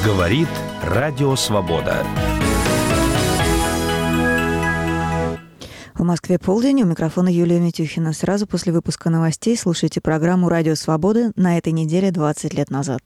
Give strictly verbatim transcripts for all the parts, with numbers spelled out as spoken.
Говорит Радио Свобода. В Москве полдень, у микрофона Юлия Митюхина. Сразу после выпуска новостей слушайте программу «Радио Свобода» на этой неделе двадцать лет назад.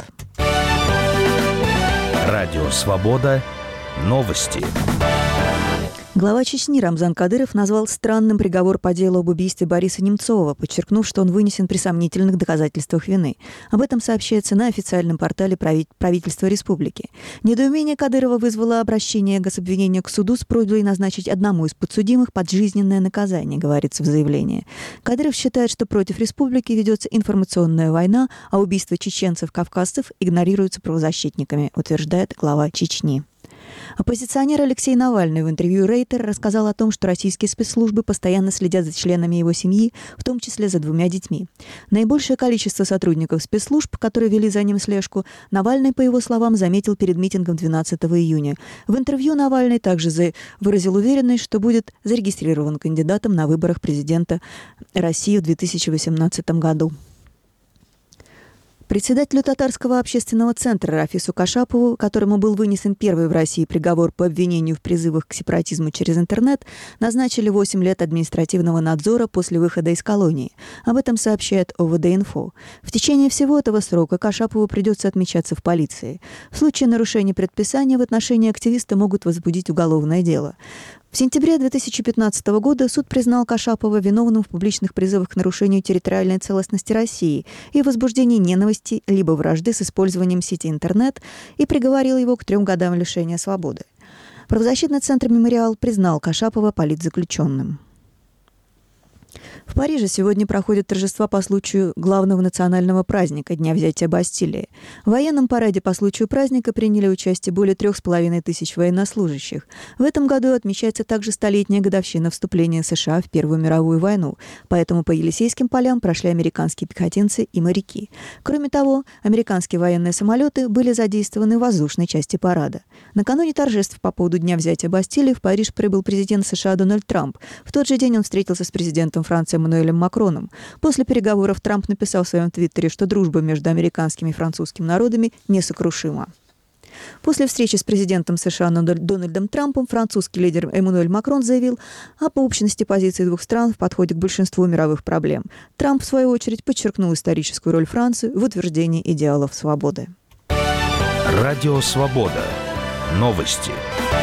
Радио Свобода. Новости. Глава Чечни Рамзан Кадыров назвал странным приговор по делу об убийстве Бориса Немцова, подчеркнув, что он вынесен при сомнительных доказательствах вины. Об этом сообщается на официальном портале правительства республики. Недоумение Кадырова вызвало обращение гособвинения к суду с просьбой назначить одному из подсудимых пожизненное наказание, говорится в заявлении. Кадыров считает, что против республики ведется информационная война, а убийства чеченцев-кавказцев игнорируются правозащитниками, утверждает глава Чечни. Оппозиционер Алексей Навальный в интервью Рейтер рассказал о том, что российские спецслужбы постоянно следят за членами его семьи, в том числе за двумя детьми. Наибольшее количество сотрудников спецслужб, которые вели за ним слежку, Навальный, по его словам, заметил перед митингом двенадцатого июня. В интервью Навальный также выразил уверенность, что будет зарегистрирован кандидатом на выборах президента России в две тысячи восемнадцатом году. Председателю Татарского общественного центра Рафису Кашапову, которому был вынесен первый в России приговор по обвинению в призывах к сепаратизму через интернет, назначили восемь лет административного надзора после выхода из колонии. Об этом сообщает О В Д-Инфо. В течение всего этого срока Кашапову придется отмечаться в полиции. В случае нарушения предписания в отношении активиста могут возбудить уголовное дело. В сентябре две тысячи пятнадцатого года суд признал Кашапова виновным в публичных призывах к нарушению территориальной целостности России и возбуждении ненависти либо вражды с использованием сети интернет и приговорил его к трем годам лишения свободы. Правозащитный центр «Мемориал» признал Кашапова политзаключенным. В Париже сегодня проходят торжества по случаю главного национального праздника – Дня взятия Бастилии. В военном параде по случаю праздника приняли участие более трех с половиной тысяч военнослужащих. В этом году отмечается также столетняя годовщина вступления США в Первую мировую войну, поэтому по Елисейским полям прошли американские пехотинцы и моряки. Кроме того, американские военные самолеты были задействованы в воздушной части парада. Накануне торжеств по поводу Дня взятия Бастилии в Париж прибыл президент США Дональд Трамп. В тот же день он встретился с президентом Франции Эммануэлем Макроном. После переговоров Трамп написал в своем твиттере, что дружба между американским и французским народами несокрушима. После встречи с президентом США Дональдом Трампом французский лидер Эммануэль Макрон заявил об общности позиций двух стран в подходе к большинству мировых проблем. Трамп, в свою очередь, подчеркнул историческую роль Франции в утверждении идеалов свободы. Радио Свобода. Новости.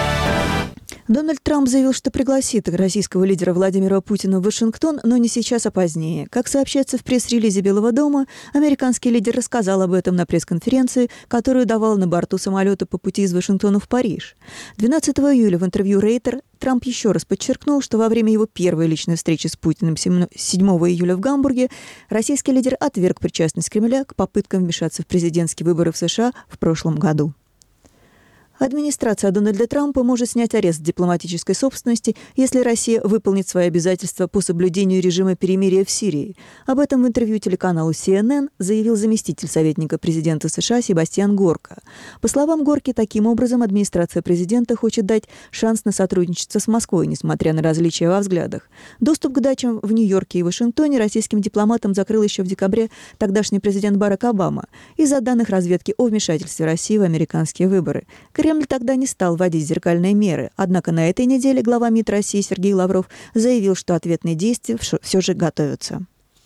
Дональд Трамп заявил, что пригласит российского лидера Владимира Путина в Вашингтон, но не сейчас, а позднее. Как сообщается в пресс-релизе Белого дома, американский лидер рассказал об этом на пресс-конференции, которую давал на борту самолета по пути из Вашингтона в Париж. двенадцатого июля в интервью Рейтер Трамп еще раз подчеркнул, что во время его первой личной встречи с Путиным седьмого июля в Гамбурге российский лидер отверг причастность Кремля к попыткам вмешаться в президентские выборы в США в прошлом году. Администрация Дональда Трампа может снять арест дипломатической собственности, если Россия выполнит свои обязательства по соблюдению режима перемирия в Сирии. Об этом в интервью телеканалу Си Эн Эн заявил заместитель советника президента США Себастьян Горка. По словам Горки, таким образом администрация президента хочет дать шанс на сотрудничество с Москвой, несмотря на различия во взглядах. Доступ к дачам в Нью-Йорке и Вашингтоне российским дипломатам закрыл еще в декабре тогдашний президент Барак Обама из-за данных разведки о вмешательстве России в американские выборы. Кремль тогда не стал вводить зеркальные меры, однако на этой неделе глава МИД России Сергей Лавров заявил, что ответные действия все же готовятся.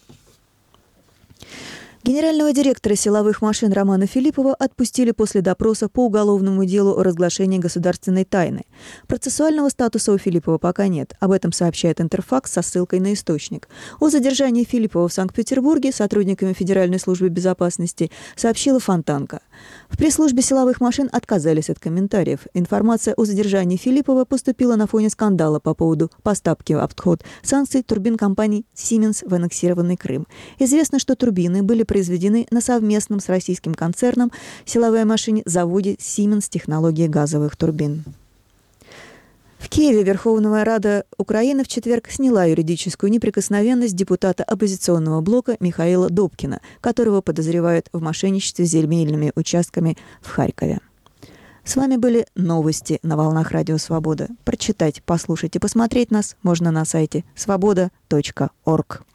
Генерального директора силовых машин Романа Филиппова отпустили после допроса по уголовному делу о разглашении государственной тайны. Процессуального статуса у Филиппова пока нет. Об этом сообщает Интерфакс со ссылкой на источник. О задержании Филиппова в Санкт-Петербурге сотрудниками Федеральной службы безопасности сообщила Фонтанка. В пресс-службе силовых машин отказались от комментариев. Информация о задержании Филиппова поступила на фоне скандала по поводу поставки в обход санкций турбин компании Siemens в аннексированный Крым. Известно, что турбины были произведены на совместном с российским концерном силовой машине заводе Siemens технологии газовых турбин. В Киеве Верховная Рада Украины в четверг сняла юридическую неприкосновенность депутата оппозиционного блока Михаила Добкина, которого подозревают в мошенничестве с земельными участками в Харькове. С вами были новости на волнах Радио Свобода. Прочитать, послушать и посмотреть нас можно на сайте свобода точка орг.